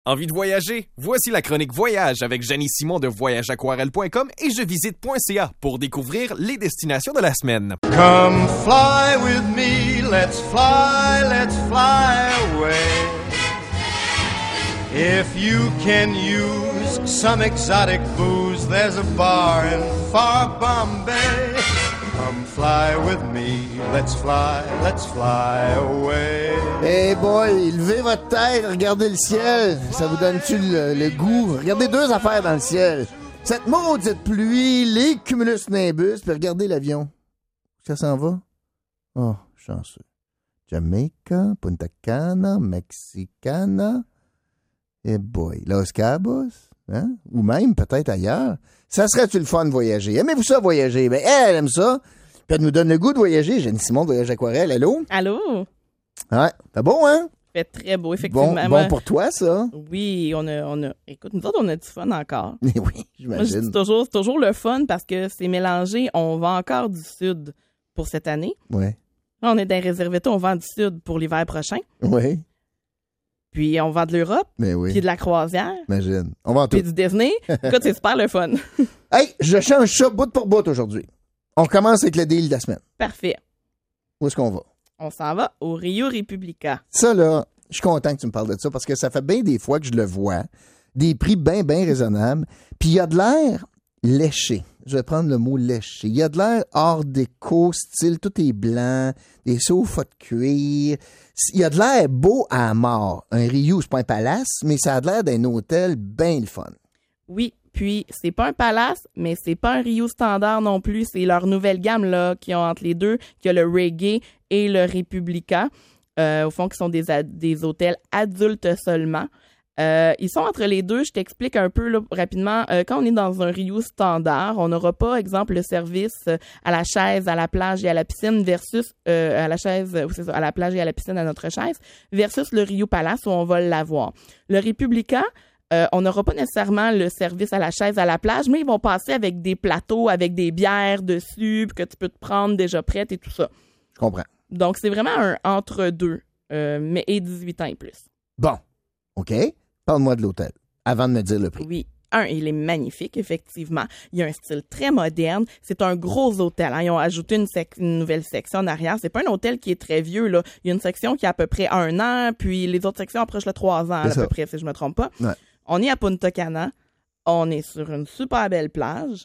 Envie de voyager? Voici la chronique Voyage avec Janie Simon de voyageaquarelle.com et jevisite.ca pour découvrir les destinations de la semaine. Come fly with me, let's fly away. If you can use some exotic booze, there's a bar in far Bombay. Come fly with me, let's fly away. Hey boy, levez votre tête, regardez le ciel. Ça vous donne-tu le goût? Regardez deux affaires dans le ciel. Cette maudite pluie, les cumulus nimbus, puis regardez l'avion. Ça s'en va? Oh, chanceux. Jamaica, Punta Cana, Mexicana. Hey boy, Los Cabos, hein? Ou même peut-être ailleurs. Ça serait-tu le fun de voyager? Aimez-vous ça, voyager? Ben, elle aime ça. Puis elle nous donne le goût de voyager. Janie Simon de Voyage Aquarelle. Allô? Allô? Ouais, c'est beau, hein? Fait très beau, effectivement. Bon pour toi, ça? Oui, on a... Écoute, nous autres, on a du fun encore. Oui, Moi, je j'imagine. dis c'est toujours le fun parce que c'est mélangé. On va encore du sud pour cette année. Oui. Là, on est dans les réservettes, on vend du sud pour l'hiver prochain. Oui. Puis on vend de l'Europe, Mais oui. puis de la croisière, Imagine. On va en tout. puis du Disney. Écoute, c'est super le fun. Hey, je change ça bout pour bout aujourd'hui. On commence avec le deal de la semaine. Parfait. Où est-ce qu'on va? On s'en va au Rio Republica. Ça, là, je suis content que tu me parles de ça parce que ça fait bien des fois que je le vois. Des prix bien raisonnables. Puis il y a de l'air léché. Je vais prendre le mot léché. Il y a de l'air hors déco, style, tout est blanc, des sofas de cuir. Il y a de l'air beau à mort. Un Rio, c'est pas un palace, mais ça a de l'air d'un hôtel bien le fun. Oui, puis c'est pas un palace, mais c'est pas un Rio standard non plus. C'est leur nouvelle gamme là qui ont entre les deux, qui a le Reggae et le Republica, au fond, qui sont des hôtels adultes seulement. Ils sont entre les deux. Je t'explique un peu là, rapidement. Quand on est dans un Rio standard, on n'aura pas, exemple, le service à la chaise, à la plage et à la piscine versus à la chaise, c'est ça, à la plage et à la piscine à notre chaise, versus le Rio Palace où on va l'avoir. Le Republica, on n'aura pas nécessairement le service à la chaise, à la plage, mais ils vont passer avec des plateaux, avec des bières dessus, que tu peux te prendre déjà prête et tout ça. Je comprends. Donc, c'est vraiment un entre-deux, mais et 18 ans et plus. Bon. OK. Parle-moi de l'hôtel avant de me dire le prix. Oui. Il est magnifique, effectivement. Il y a un style très moderne. C'est un gros hôtel. Hein. Ils ont ajouté une nouvelle section en arrière. C'est pas un hôtel qui est très vieux, là. Il y a une section qui a à peu près 1 an, puis les autres sections approchent le 3 ans, à peu près, si je me trompe pas. Ouais. On est à Punta Cana. On est sur une super belle plage.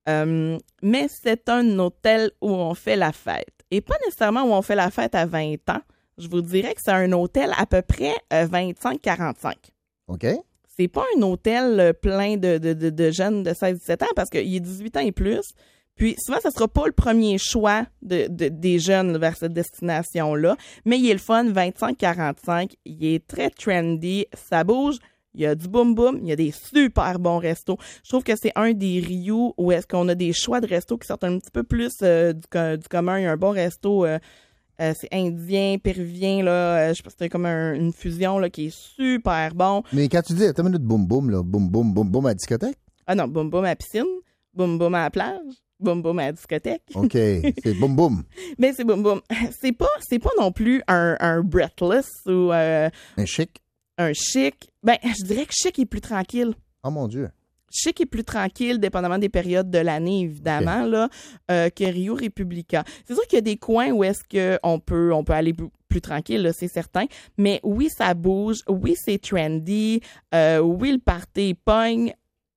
Mais c'est un hôtel où on fait la fête. Et pas nécessairement où on fait la fête à 20 ans. Je vous dirais que c'est un hôtel à peu près 25-45. OK. C'est pas un hôtel plein de jeunes de 16-17 ans parce qu'il est 18 ans et plus. Puis souvent, ça sera pas le premier choix des jeunes vers cette destination-là. Mais il est le fun, 25-45. Il est très trendy. Ça bouge. Il y a du boom-boom. Il y a des super bons restos. Je trouve que c'est un des Rio où est-ce qu'on a des choix de restos qui sortent un petit peu plus du commun. Il y a un bon resto... c'est indien, péruvien, là. Je pense que c'est comme une fusion là, qui est super bon. Mais quand tu dis, attends une minute, boum boum, là, boum boum, boum boum à la discothèque? Ah non, boum boum à la piscine, boum boum à la plage, boum boum à la discothèque. OK, c'est boum boum. Mais c'est boum boum. C'est pas non plus un breathless ou Un chic? un chic. Ben, je dirais que chic est plus tranquille. Oh mon Dieu. Chic est plus tranquille, dépendamment des périodes de l'année, évidemment, là, que Rio Republica. C'est sûr qu'il y a des coins où est-ce qu'on peut aller plus tranquille, là, c'est certain. Mais oui, ça bouge. Oui, c'est trendy. Oui, le party pogne.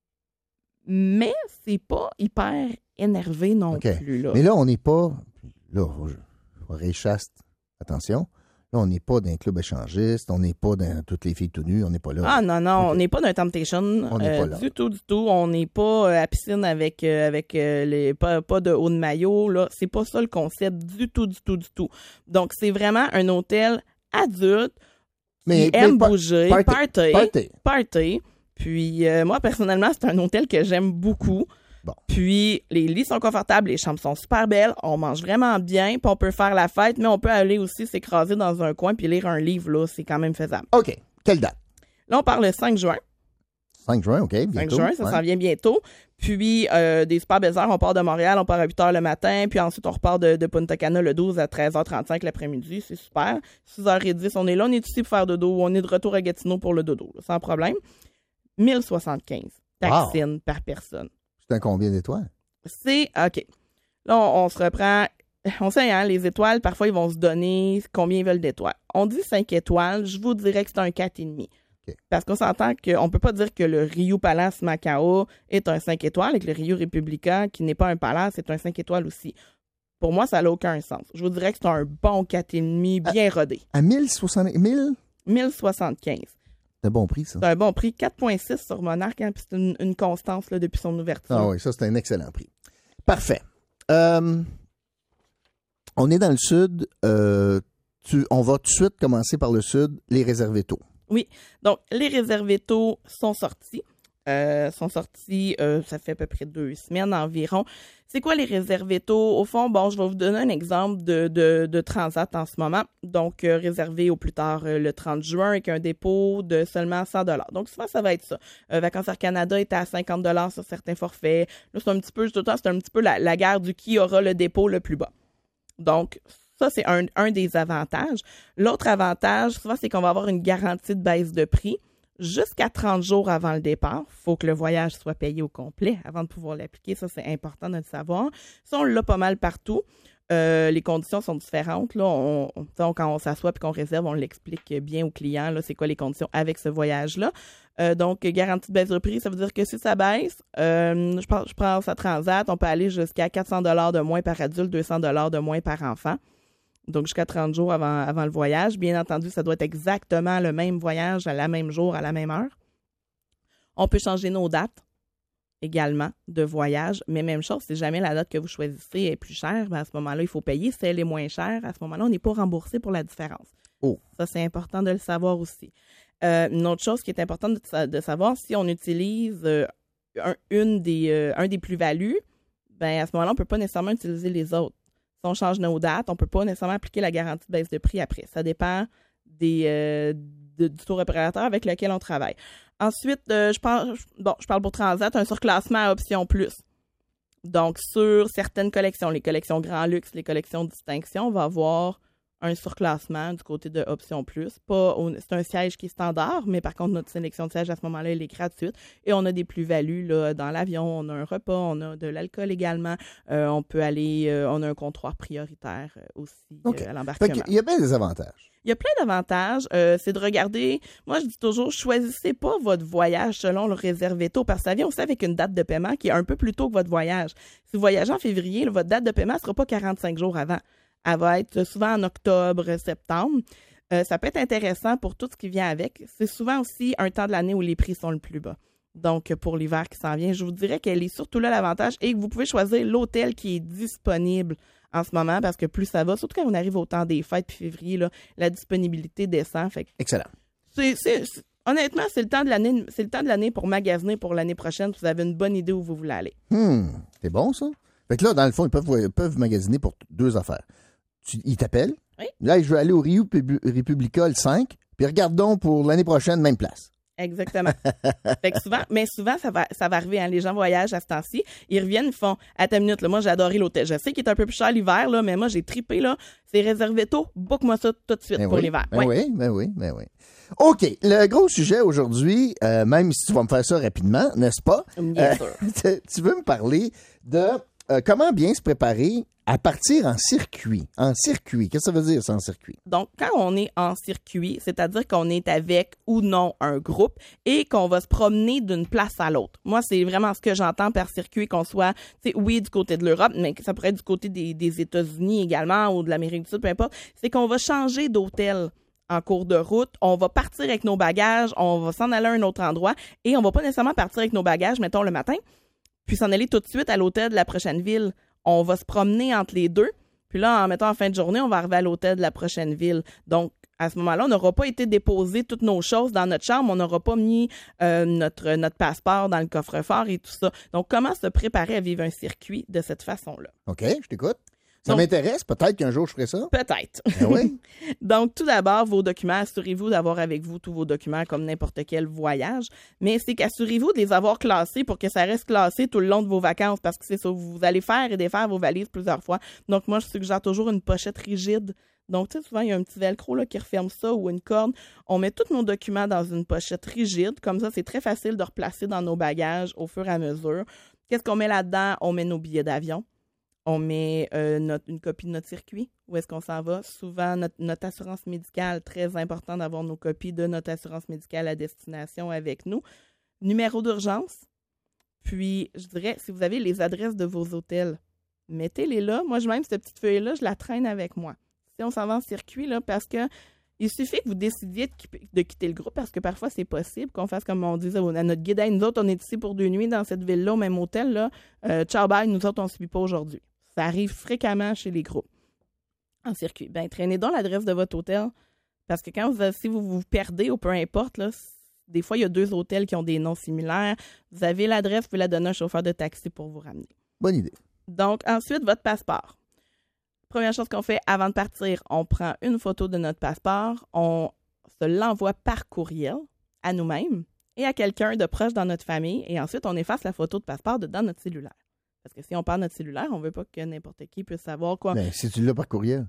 Mais c'est pas hyper énervé non plus, là. Mais là, on n'est pas... Là, réchaste. Attention. Là, on n'est pas dans un club échangiste, on n'est pas dans toutes les filles tout nues, on n'est pas là. Ah non, on n'est pas dans Temptation On n'est pas là. du tout. On n'est pas à la piscine avec les pas de haut de maillot. Là. C'est pas ça le concept du tout. Donc, c'est vraiment un hôtel adulte qui aime bouger, party. Puis, moi, personnellement, c'est un hôtel que j'aime beaucoup. Bon. Puis, les lits sont confortables, les chambres sont super belles, on mange vraiment bien, puis on peut faire la fête, mais on peut aller aussi s'écraser dans un coin puis lire un livre, là, c'est quand même faisable. OK. Quelle date? Là, on parle le 5 juin. 5 juin, OK, 5 bientôt. juin, ça s'en vient bientôt. Puis, des super belles heures, on part de Montréal, on part à 8 h le matin, puis ensuite, on repart de Punta Cana le 12 à 13h35 l'après-midi. C'est super. 6h10, on est là, on est ici pour faire dodo. On est de retour à Gatineau pour le dodo, là, sans problème. 1075 taxines par personne. C'est un combien d'étoiles? C'est, OK. Là, on se reprend. On sait, hein, les étoiles, parfois, ils vont se donner combien ils veulent d'étoiles. On dit 5 étoiles, je vous dirais que c'est un 4,5. Okay. Parce qu'on s'entend qu'on ne peut pas dire que le Rio Palace Macao est un 5 étoiles et que le Rio Republica, qui n'est pas un palace, est un 5 étoiles aussi. Pour moi, ça n'a aucun sens. Je vous dirais que c'est un bon 4,5 bien rodé. À 1075. C'est un bon prix, ça. C'est un bon prix. 4,6 sur Monarch, hein, puis c'est une constance là, depuis son ouverture. Ah oui, ça, c'est un excellent prix. Parfait. On est dans le sud. On va tout de suite commencer par le sud, les réservétaux. Oui. Donc, les réservétaux sont sortis. Ça fait à peu près 2 semaines environ. C'est quoi les réservétos? Au fond, bon, je vais vous donner un exemple de transat en ce moment. Donc, réservé au plus tard le 30 juin avec un dépôt de seulement 100 $. Donc, souvent, ça va être ça. Vacances Air Canada est à 50 $ sur certains forfaits. Là, c'est un petit peu la guerre du qui aura le dépôt le plus bas. Donc, ça, c'est un des avantages. L'autre avantage, souvent, c'est qu'on va avoir une garantie de baisse de prix. Jusqu'à 30 jours avant le départ, il faut que le voyage soit payé au complet avant de pouvoir l'appliquer. Ça, c'est important de le savoir. Ça, on l'a pas mal partout. Les conditions sont différentes. Là, quand on s'assoit et qu'on réserve, on l'explique bien au client. Là, c'est quoi les conditions avec ce voyage-là. Donc, garantie de baisse de prix, ça veut dire que si ça baisse, je prends sa transat, on peut aller jusqu'à 400 $ de moins par adulte, 200 $ de moins par enfant. Donc, jusqu'à 30 jours avant le voyage. Bien entendu, ça doit être exactement le même voyage à la même jour, à la même heure. On peut changer nos dates également de voyage, mais même chose, si jamais la date que vous choisissez est plus chère, ben à ce moment-là, il faut payer. Si elle est moins chère, à ce moment-là, on n'est pas remboursé pour la différence. Oh. Ça, c'est important de le savoir aussi. Une autre chose qui est importante de savoir, si on utilise un des plus-values, ben à ce moment-là, on ne peut pas nécessairement utiliser les autres. Si on change nos dates, on ne peut pas nécessairement appliquer la garantie de baisse de prix après. Ça dépend du tour opérateur avec lequel on travaille. Ensuite, je parle pour Transat, un surclassement à option plus. Donc, sur certaines collections, les collections Grand Luxe, les collections Distinction, on va avoir un surclassement du côté de Option Plus. C'est un siège qui est standard, mais par contre, notre sélection de siège à ce moment-là, elle est gratuite. Et on a des plus-values là, dans l'avion. On a un repas, on a de l'alcool également. On peut aller, on a un comptoir prioritaire aussi à l'embarquement. Il y a bien des avantages. Il y a plein d'avantages. C'est de regarder, moi je dis toujours, choisissez pas votre voyage selon le réservétaux, parce que ça vient aussi avec une date de paiement qui est un peu plus tôt que votre voyage. Si vous voyagez en février, votre date de paiement ne sera pas 45 jours avant. Elle va être souvent en octobre, septembre. Ça peut être intéressant pour tout ce qui vient avec. C'est souvent aussi un temps de l'année où les prix sont le plus bas. Donc, pour l'hiver qui s'en vient, je vous dirais qu'elle est surtout là l'avantage et que vous pouvez choisir l'hôtel qui est disponible en ce moment parce que plus ça va, surtout quand on arrive au temps des fêtes, puis février, là, la disponibilité descend. Fait que excellent. Honnêtement, c'est le temps de l'année pour magasiner pour l'année prochaine. Vous avez une bonne idée où vous voulez aller. C'est bon, ça? Fait que là, dans le fond, ils peuvent magasiner pour 2 affaires. Ils t'appellent. Oui. Là, je veux aller au Rio Republica le 5, puis regarde donc pour l'année prochaine, même place. Exactement. Fait que souvent, ça va arriver, hein, les gens voyagent à ce temps-ci, ils reviennent, ils font « Attends une minute, là, moi j'ai adoré l'hôtel. Je sais qu'il est un peu plus cher l'hiver, là, mais moi j'ai trippé, là. C'est réservé tôt, book-moi ça tout de suite pour l'hiver. » Ben oui. OK, le gros sujet aujourd'hui, même si tu vas me faire ça rapidement, n'est-ce pas? Bien sûr. Tu veux me parler de comment bien se préparer à partir en circuit. En circuit, qu'est-ce que ça veut dire, ça, en circuit? Donc, quand on est en circuit, c'est-à-dire qu'on est avec ou non un groupe et qu'on va se promener d'une place à l'autre. Moi, c'est vraiment ce que j'entends par circuit, qu'on soit, oui, du côté de l'Europe, mais que ça pourrait être du côté des États-Unis également ou de l'Amérique du Sud, peu importe. C'est qu'on va changer d'hôtel en cours de route, on va partir avec nos bagages, on va s'en aller à un autre endroit et on va pas nécessairement partir avec nos bagages, mettons, le matin, puis s'en aller tout de suite à l'hôtel de la prochaine ville. On va se promener entre les deux. Puis là, en fin de journée, on va arriver à l'hôtel de la prochaine ville. Donc, à ce moment-là, on n'aura pas été déposer toutes nos choses dans notre chambre. On n'aura pas mis notre passeport dans le coffre-fort et tout ça. Donc, comment se préparer à vivre un circuit de cette façon-là? OK, je t'écoute. Ça m'intéresse. Peut-être qu'un jour, je ferai ça. Peut-être. Ben oui. Donc, tout d'abord, vos documents, assurez-vous d'avoir avec vous tous vos documents comme n'importe quel voyage. Mais c'est qu'assurez-vous de les avoir classés pour que ça reste classé tout le long de vos vacances parce que c'est ça, vous allez faire et défaire vos valises plusieurs fois. Donc, moi, je suggère toujours une pochette rigide. Donc, tu sais, souvent, il y a un petit velcro là, qui referme ça ou une corde. On met tous nos documents dans une pochette rigide. Comme ça, c'est très facile de replacer dans nos bagages au fur et à mesure. Qu'est-ce qu'on met là-dedans? On met nos billets d'avion. On met une copie de notre circuit. Où est-ce qu'on s'en va? Souvent, notre assurance médicale, très important d'avoir nos copies de notre assurance médicale à destination avec nous. Numéro d'urgence. Puis, je dirais, si vous avez les adresses de vos hôtels, mettez-les là. Moi, même cette petite feuille-là, je la traîne avec moi. Si on s'en va en circuit, là, parce que il suffit que vous décidiez de quitter le groupe, parce que parfois, c'est possible qu'on fasse comme on disait à notre guide. Hey, nous autres, on est ici pour 2 nuits dans cette ville-là, au même hôtel. Là. Ciao, bye, nous autres, on ne subit pas aujourd'hui. Ça arrive fréquemment chez les groupes en circuit. Bien, traînez donc l'adresse de votre hôtel parce que si vous vous perdez ou peu importe, là, des fois, il y a 2 hôtels qui ont des noms similaires. Vous avez l'adresse, vous pouvez la donner à un chauffeur de taxi pour vous ramener. Bonne idée. Donc, ensuite, votre passeport. Première chose qu'on fait avant de partir, on prend une photo de notre passeport, on se l'envoie par courriel à nous-mêmes et à quelqu'un de proche dans notre famille et ensuite, on efface la photo de passeport dans notre cellulaire. Parce que si on perd notre cellulaire, on ne veut pas que n'importe qui puisse savoir quoi. Ben, si tu l'as par courriel.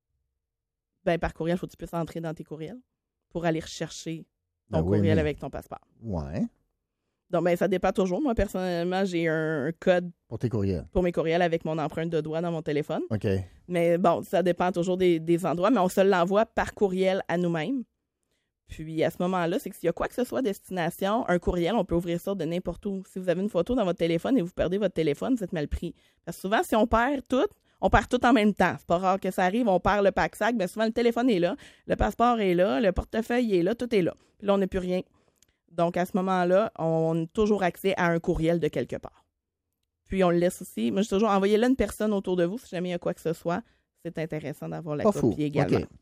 Ben, par courriel, il faut que tu puisses entrer dans tes courriels pour aller rechercher ton Ben oui, courriel mais- avec ton passeport. Ouais. Donc, ben, ça dépend toujours. Moi, personnellement, j'ai un code Pour tes courriels. pour mes courriels avec mon empreinte de doigt dans mon téléphone. OK. Mais bon, ça dépend toujours des endroits, mais on se l'envoie par courriel à nous-mêmes. Puis à ce moment-là, c'est que s'il y a quoi que ce soit à destination, un courriel, on peut ouvrir ça de n'importe où. Si vous avez une photo dans votre téléphone et vous perdez votre téléphone, vous êtes mal pris. Parce que souvent, si on perd tout en même temps. C'est pas rare que ça arrive, on perd le pack-sac, mais souvent le téléphone est là, le passeport est là, le portefeuille est là, tout est là. Puis là, on n'a plus rien. Donc à ce moment-là, on a toujours accès à un courriel de quelque part. Puis on le laisse aussi. Moi, je dis toujours, envoyez-le à une personne autour de vous si jamais il y a quoi que ce soit. C'est intéressant d'avoir la Pas copie fou. également. OK.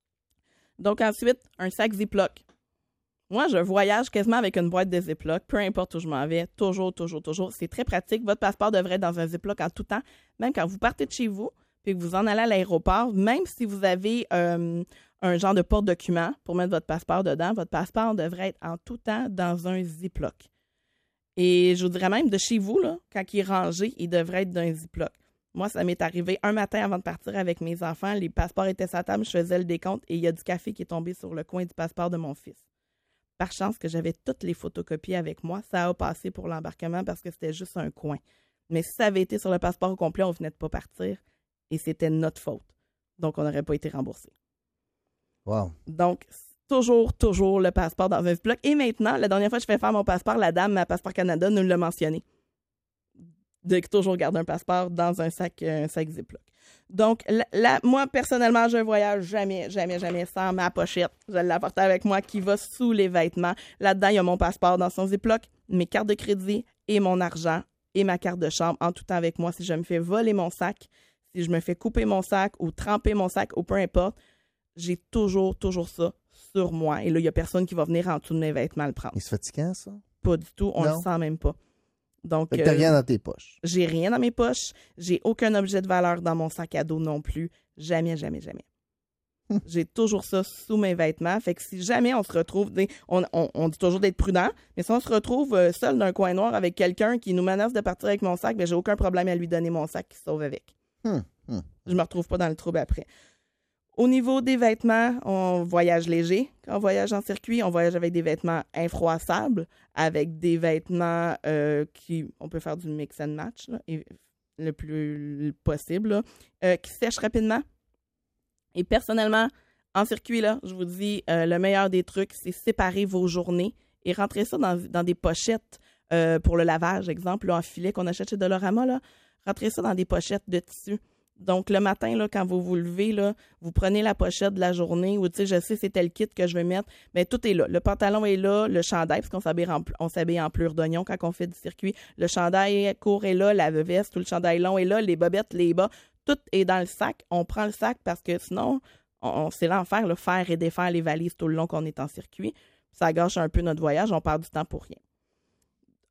Donc ensuite, un sac Ziploc. Moi, je voyage quasiment avec une boîte de Ziploc, peu importe où je m'en vais, toujours. C'est très pratique. Votre passeport devrait être dans un Ziploc en tout temps. Même quand vous partez de chez vous, puis que vous en allez à l'aéroport, même si vous avez un genre de porte-document pour mettre votre passeport dedans, votre passeport devrait être en tout temps dans un Ziploc. Et je vous dirais même de chez vous, là, quand il est rangé, il devrait être dans un Ziploc. Moi, ça m'est arrivé un matin avant de partir avec mes enfants. Les passeports étaient sur la table, je faisais le décompte et il y a du café qui est tombé sur le coin du passeport de mon fils. Par chance que j'avais toutes les photocopies avec moi, ça a passé pour l'embarquement parce que c'était juste un coin. Mais si ça avait été sur le passeport au complet, on venait de pas partir et c'était notre faute. Donc, on n'aurait pas été remboursé. Wow. Donc, toujours le passeport dans un Ziploc. Et maintenant, la dernière fois que je fais faire mon passeport, la dame à Passeport Canada nous l'a mentionné. De toujours garder un passeport dans un sac Ziploc. Donc, moi, personnellement, je voyage jamais sans ma pochette. Je l'apporte avec moi qui va sous les vêtements. Là-dedans, il y a mon passeport dans son Ziploc, mes cartes de crédit et mon argent et ma carte de chambre en tout temps avec moi. Si je me fais voler mon sac, si je me fais couper mon sac ou tremper mon sac ou peu importe, j'ai toujours ça sur moi. Et là, il n'y a personne qui va venir en dessous de mes vêtements le prendre. Il se fatigant, ça? Pas du tout. On Non. le sent même pas. Donc, Fait que t'as rien dans tes poches. j'ai rien dans mes poches. J'ai aucun objet de valeur dans mon sac à dos non plus. Jamais. J'ai toujours ça sous mes vêtements. Fait que si jamais on se retrouve... On dit toujours d'être prudent, mais si on se retrouve seul dans un coin noir avec quelqu'un qui nous menace de partir avec mon sac, ben j'ai aucun problème à lui donner mon sac qui se sauve avec. Je me retrouve pas dans le trouble après. Au niveau des vêtements, on voyage léger. Quand on voyage en circuit, on voyage avec des vêtements infroissables, avec des vêtements on peut faire du mix and match, là, et le plus possible, là, qui sèchent rapidement. Et personnellement, en circuit, là, je vous dis, le meilleur des trucs, c'est séparer vos journées et rentrer ça dans des pochettes pour le lavage, exemple, là, en filet qu'on achète chez Dolorama, là, rentrer ça dans des pochettes de tissu. Donc, le matin, là, quand vous vous levez, là, vous prenez la pochette de la journée ou, tu sais, je sais c'est tel kit que je vais mettre, mais tout est là. Le pantalon est là, le chandail, parce qu'on s'habille en plure d'oignon quand on fait du circuit. Le chandail court est là, la veste ou le chandail long est là, les bobettes, les bas, tout est dans le sac. On prend le sac parce que sinon, c'est l'enfer, là, faire et défaire les valises tout le long qu'on est en circuit. Ça gâche un peu notre voyage, on perd du temps pour rien.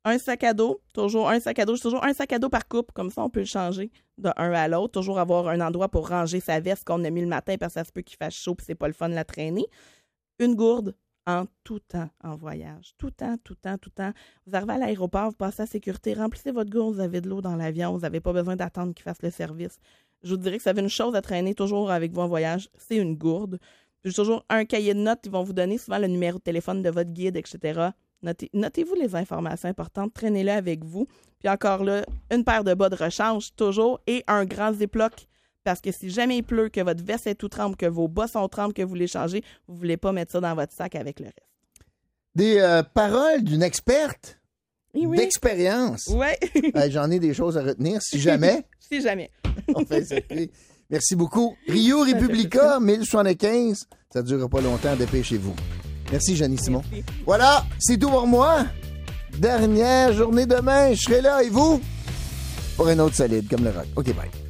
Un sac à dos, toujours un sac à dos. C'est toujours un sac à dos par couple. Comme ça, on peut le changer d'un à l'autre. Toujours avoir un endroit pour ranger sa veste qu'on a mis le matin parce que ça se peut qu'il fasse chaud et c'est pas le fun de la traîner. Une gourde en tout temps en voyage. Tout temps. Vous arrivez à l'aéroport, vous passez à la sécurité, remplissez votre gourde, vous avez de l'eau dans l'avion, vous n'avez pas besoin d'attendre qu'il fasse le service. Je vous dirais que ça avait une chose à traîner toujours avec vous en voyage, c'est une gourde. Puis toujours un cahier de notes, ils vont vous donner souvent le numéro de téléphone de votre guide, etc. Notez-vous les informations importantes, traînez-les avec vous. Puis encore là, une paire de bas de rechange, toujours, et un grand ziploc. Parce que si jamais il pleut, que votre veste est tout trempe, que vos bas sont trempes, que vous les changez, vous ne voulez pas mettre ça dans votre sac avec le reste. Des paroles d'une experte d'expérience. Oui. J'en ai des choses à retenir, si jamais. Si jamais. On fait ça. Merci beaucoup. Rio Republica, 1075. Ça ne durera pas longtemps, dépêchez-vous. Merci, Jeannie Simon. Merci. Voilà, c'est tout pour moi. Dernière journée demain, je serai là. Et vous? Pour un autre solide, comme le rock. OK, bye.